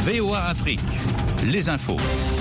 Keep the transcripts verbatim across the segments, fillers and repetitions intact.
V O A Afrique, les infos.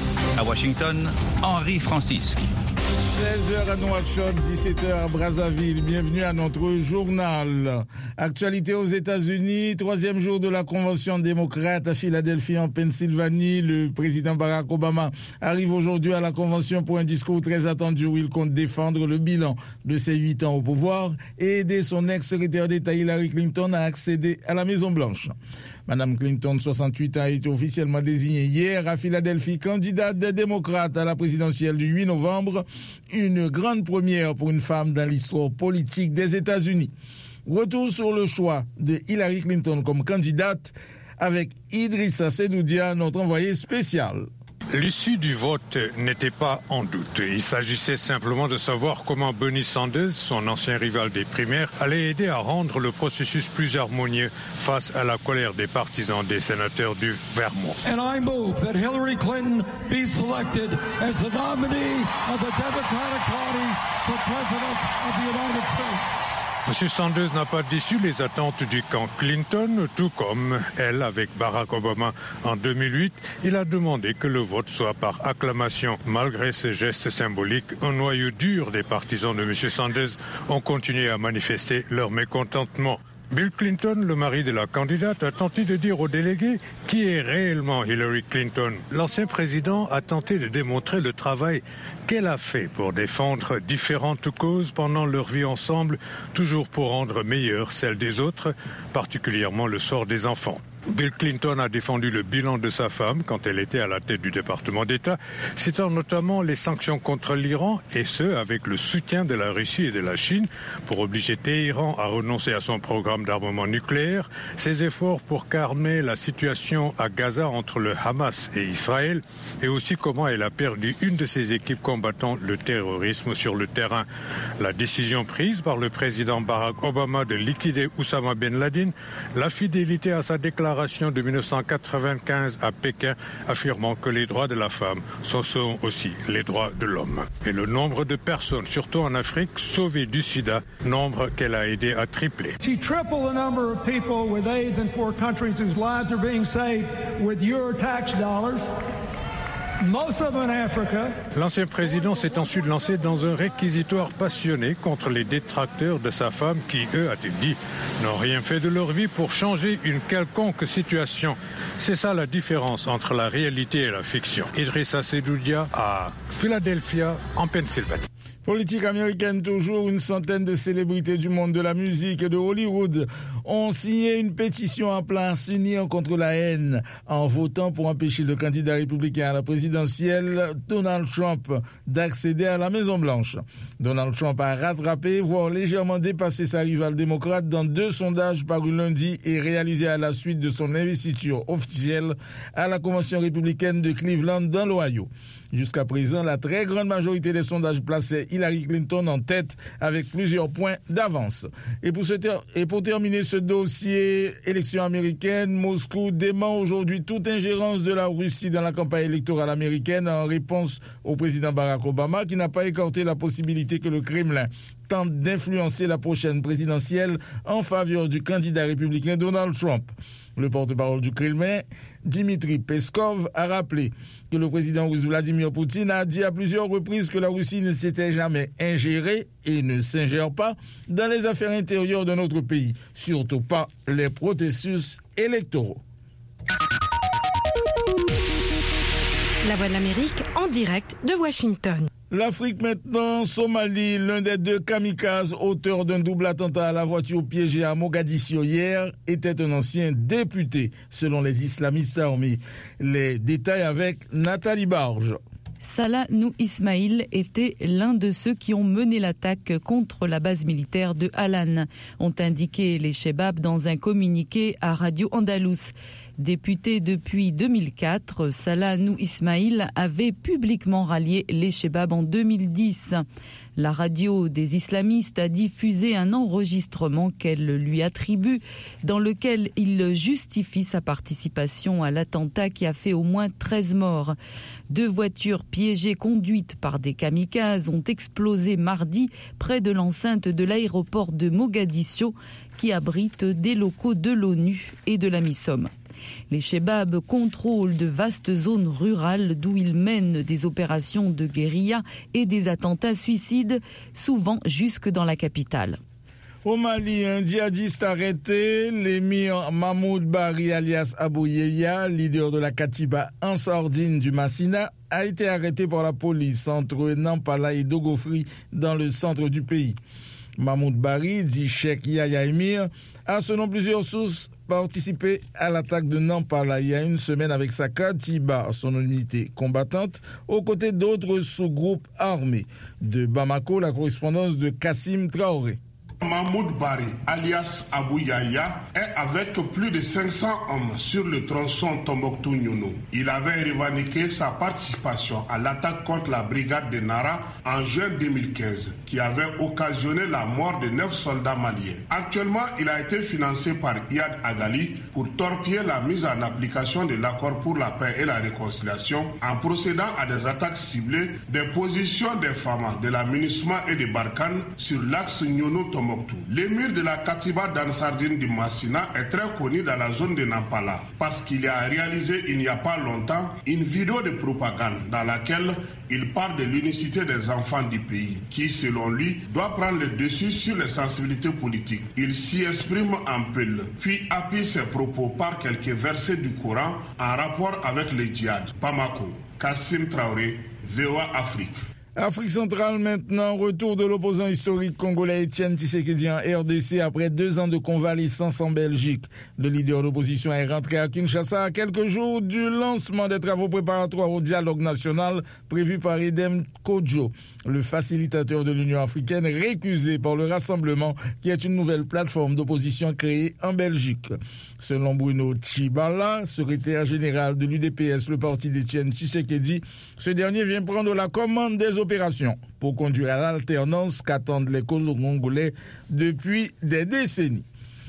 À Washington, Henri Francisque. seize heures à Nouakchott, dix-sept heures à Brazzaville. Bienvenue à notre journal. Actualité aux États-Unis, troisième jour de la Convention démocrate à Philadelphie en Pennsylvanie. Le président Barack Obama arrive aujourd'hui à la Convention pour un discours très attendu où il compte défendre le bilan de ses huit ans au pouvoir et aider son ex-secrétaire d'État Hillary Clinton à accéder à la Maison-Blanche. Madame Clinton, soixante-huit ans, a été officiellement désignée hier à Philadelphie candidate des démocrates à la présidentielle du huit novembre. Une grande première pour une femme dans l'histoire politique des États-Unis. Retour sur le choix de Hillary Clinton comme candidate avec Idrissa Sedoudia, notre envoyé spécial. L'issue du vote n'était pas en doute. Il s'agissait simplement de savoir comment Bernie Sanders, son ancien rival des primaires, allait aider à rendre le processus plus harmonieux face à la colère des partisans des sénateurs du Vermont. And I move that Hillary Clinton be selected as the nominee of the Democratic Party for President of the United States. M. Sanders n'a pas déçu les attentes du camp Clinton, tout comme elle avec Barack Obama en deux mille huit. Il a demandé que le vote soit par acclamation. Malgré ce geste symbolique, un noyau dur des partisans de M. Sanders ont continué à manifester leur mécontentement. Bill Clinton, le mari de la candidate, a tenté de dire aux délégués qui est réellement Hillary Clinton. L'ancien président a tenté de démontrer le travail qu'elle a fait pour défendre différentes causes pendant leur vie ensemble, toujours pour rendre meilleure celle des autres, particulièrement le sort des enfants. Bill Clinton a défendu le bilan de sa femme quand elle était à la tête du département d'État, citant notamment les sanctions contre l'Iran, et ce, avec le soutien de la Russie et de la Chine pour obliger Téhéran à renoncer à son programme d'armement nucléaire, ses efforts pour calmer la situation à Gaza entre le Hamas et Israël, et aussi comment elle a perdu une de ses équipes combattant le terrorisme sur le terrain. La décision prise par le président Barack Obama de liquider Oussama Ben Laden, la fidélité à sa déclaration de dix-neuf cent quatre-vingt-quinze à Pékin affirmant que les droits de la femme sont aussi les droits de l'homme. Et le nombre de personnes, surtout en Afrique, sauvées du sida, nombre qu'elle a aidé à tripler. She tripled the number of people with AIDS in poor countries whose lives are being saved with your tax dollars. Most of them in Africa. L'ancien président s'est ensuite lancé dans un réquisitoire passionné contre les détracteurs de sa femme qui, eux, a-t-il dit, n'ont rien fait de leur vie pour changer une quelconque situation. C'est ça la différence entre la réalité et la fiction. Idrissa Sedoudia à Philadelphia, en Pennsylvanie. Politique américaine toujours, une centaine de célébrités du monde de la musique et de Hollywood ont signé une pétition appelant à s'unir contre la haine en votant pour empêcher le candidat républicain à la présidentielle, Donald Trump, d'accéder à la Maison-Blanche. Donald Trump a rattrapé, voire légèrement dépassé sa rivale démocrate dans deux sondages parus lundi et réalisés à la suite de son investiture officielle à la Convention républicaine de Cleveland dans l'Ohio. Jusqu'à présent, la très grande majorité des sondages plaçaient Hillary Clinton en tête avec plusieurs points d'avance. Et pour, ce ter- et pour terminer ce dossier élection américaine, Moscou dément aujourd'hui toute ingérence de la Russie dans la campagne électorale américaine en réponse au président Barack Obama qui n'a pas écarté la possibilité que le Kremlin tente d'influencer la prochaine présidentielle en faveur du candidat républicain Donald Trump. Le porte-parole du Kremlin, Dmitry Peskov, a rappelé que le président russe Vladimir Poutine a dit à plusieurs reprises que la Russie ne s'était jamais ingérée et ne s'ingère pas dans les affaires intérieures de notre pays, surtout pas les processus électoraux. La Voix de l'Amérique en direct de Washington. L'Afrique maintenant, Somalie, l'un des deux kamikazes, auteur d'un double attentat à la voiture piégée à Mogadiscio hier, était un ancien député, selon les islamistes armés. Les détails avec Nathalie Barge. Salah Nou Ismail était l'un de ceux qui ont mené l'attaque contre la base militaire de Alan, ont indiqué les Chebab dans un communiqué à Radio Andalous. Député depuis deux mille quatre, Salah Nou Ismail avait publiquement rallié les Chebab en deux mille dix. La radio des islamistes a diffusé un enregistrement qu'elle lui attribue, dans lequel il justifie sa participation à l'attentat qui a fait au moins treize morts. Deux voitures piégées conduites par des kamikazes ont explosé mardi près de l'enceinte de l'aéroport de Mogadiscio, qui abrite des locaux de l'ONU et de la MISOM. Les Chebabs contrôlent de vastes zones rurales d'où ils mènent des opérations de guérilla et des attentats suicides, souvent jusque dans la capitale. Au Mali, un djihadiste arrêté, l'émir Mahmoud Bari alias Abou Yeya, leader de la Katiba Ansardine du Massina, a été arrêté par la police entre Nampala et Dogofri dans le centre du pays. Mahmoud Bari, dit Cheikh Yahya Emir, a selon plusieurs sources participé à l'attaque de Nampala il y a une semaine avec sa Katiba, son unité combattante, aux côtés d'autres sous-groupes armés. De Bamako, la correspondance de Kassim Traoré. Mahmoud Bari, alias Abou Yahya, est avec plus de cinq cents hommes sur le tronçon Tombouctou-Nyounou. Il avait revendiqué sa participation à l'attaque contre la brigade de Nara en juin deux mille quinze, qui avait occasionné la mort de neuf soldats maliens. Actuellement, il a été financé par Iyad Agali pour torpiller la mise en application de l'accord pour la paix et la réconciliation en procédant à des attaques ciblées des positions des Famas, de la MINUSMA et des Barkhane sur l'axe Nyounou-Tombouctou. L'émir de la Katiba d'Ansardine du Massina est très connu dans la zone de Nampala parce qu'il a réalisé il n'y a pas longtemps une vidéo de propagande dans laquelle il parle de l'unicité des enfants du pays qui, selon lui, doit prendre le dessus sur les sensibilités politiques. Il s'y exprime en peul, puis appuie ses propos par quelques versets du Coran en rapport avec le djihad. Bamako, Kassim Traoré, V O A Afrique. Afrique centrale maintenant, retour de l'opposant historique congolais Etienne Tshisekedi en R D C après deux ans de convalescence en Belgique. Le leader d'opposition est rentré à Kinshasa à quelques jours du lancement des travaux préparatoires au dialogue national prévu par Edem Kodjo, le facilitateur de l'Union africaine récusé par le Rassemblement qui est une nouvelle plateforme d'opposition créée en Belgique. Selon Bruno Tshibala, secrétaire général de l'U D P S, le parti d'Etienne Tshisekedi, ce dernier vient prendre la commande des opérations pour conduire à l'alternance qu'attendent les Congolais depuis des décennies.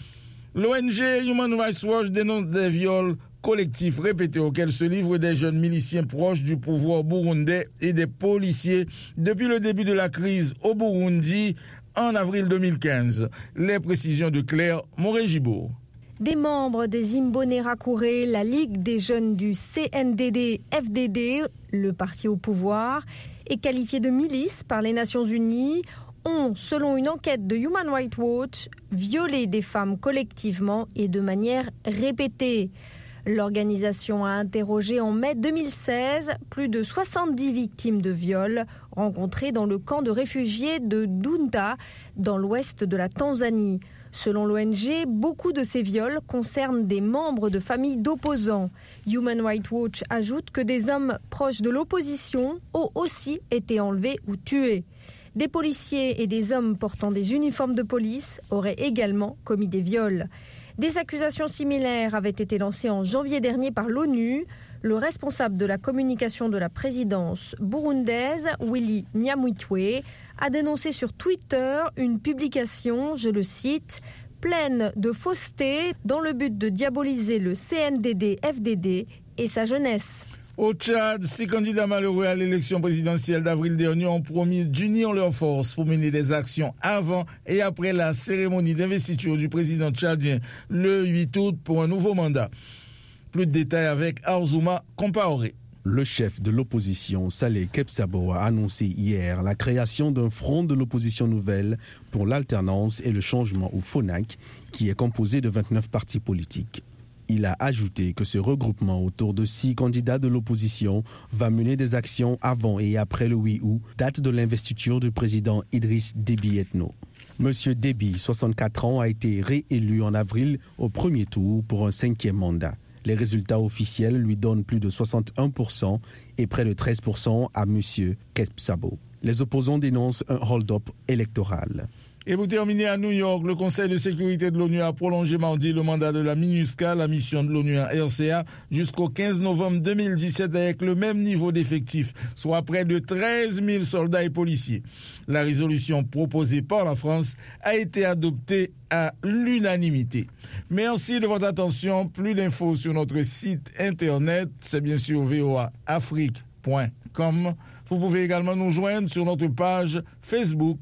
L'O N G Human Rights Watch dénonce des viols collectifs répétés auxquels se livrent des jeunes miliciens proches du pouvoir burundais et des policiers depuis le début de la crise au Burundi en avril deux mille quinze. Les précisions de Claire Moré-Gibourg. Des membres des Imbonerakure, la Ligue des jeunes du C N D D F D D, le parti au pouvoir, est qualifié de milice par les Nations Unies, ont, selon une enquête de Human Rights Watch, violé des femmes collectivement et de manière répétée. L'organisation a interrogé en mai deux mille seize plus de soixante-dix victimes de viols rencontrées dans le camp de réfugiés de Dunda, dans l'ouest de la Tanzanie. Selon l'O N G, beaucoup de ces viols concernent des membres de familles d'opposants. Human Rights Watch ajoute que des hommes proches de l'opposition ont aussi été enlevés ou tués. Des policiers et des hommes portant des uniformes de police auraient également commis des viols. Des accusations similaires avaient été lancées en janvier dernier par l'ONU. Le responsable de la communication de la présidence burundaise, Willy Nyamitwe, a dénoncé sur Twitter une publication, je le cite, pleine de fausseté dans le but de diaboliser le C N D D F D D et sa jeunesse. Au Tchad, six candidats malheureux à l'élection présidentielle d'avril dernier ont promis d'unir leurs forces pour mener des actions avant et après la cérémonie d'investiture du président tchadien le huit août pour un nouveau mandat. Plus de détails avec Arzouma Compaoré. Le chef de l'opposition, Saleh Kebsabo, a annoncé hier la création d'un front de l'opposition nouvelle pour l'alternance et le changement au FONAC, qui est composé de vingt-neuf partis politiques. Il a ajouté que ce regroupement autour de six candidats de l'opposition va mener des actions avant et après le huit août, date de l'investiture du président Idriss Déby Itno. Monsieur Déby, soixante-quatre ans, a été réélu en avril au premier tour pour un cinquième mandat. Les résultats officiels lui donnent plus de soixante et un pour cent et près de treize pour cent à Monsieur Kebsabo. Les opposants dénoncent un hold-up électoral. Et vous terminez à New York, le Conseil de sécurité de l'ONU a prolongé mardi le mandat de la MINUSCA, la mission de l'ONU en R C A, jusqu'au quinze novembre deux mille dix-sept avec le même niveau d'effectifs, soit près de treize mille soldats et policiers. La résolution proposée par la France a été adoptée à l'unanimité. Merci de votre attention. Plus d'infos sur notre site internet, c'est bien sûr v o a afrique point com. Vous pouvez également nous joindre sur notre page Facebook.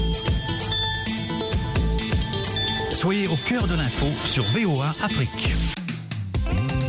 Soyez au cœur de l'info sur V O A Afrique.